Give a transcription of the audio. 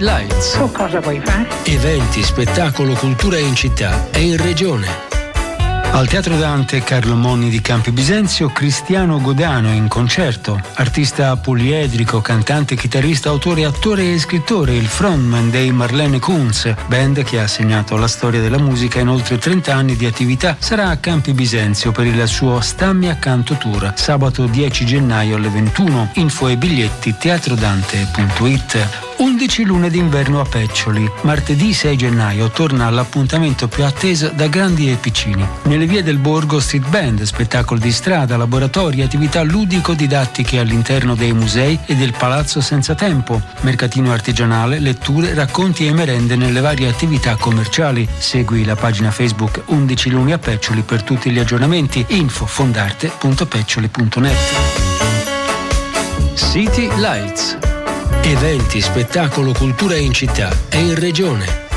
Lights. Tu cosa vuoi fare? Eventi, spettacolo, cultura in città e in regione. Al Teatro Dante Carlo Monni di Campi Bisenzio, Cristiano Godano in concerto, artista poliedrico, cantante, chitarrista, autore, attore e scrittore, il frontman dei Marlene Kunz, band che ha segnato la storia della musica in oltre 30 anni di attività, sarà a Campi Bisenzio per il suo Stammi Accanto Tour, sabato 10 gennaio alle 21. Info e biglietti teatrodante.it. 11 lune d'inverno a Peccioli. Martedì 6 gennaio torna all'appuntamento più atteso da grandi e piccini. Nelle vie del borgo street band, spettacoli di strada, laboratori, attività ludico-didattiche all'interno dei musei e del Palazzo Senza Tempo, mercatino artigianale, letture, racconti e merende nelle varie attività commerciali. Segui la pagina Facebook 11 luni a Peccioli per tutti gli aggiornamenti. Info fondarte.peccioli.net. City Lights. Eventi, spettacolo, cultura in città e in regione.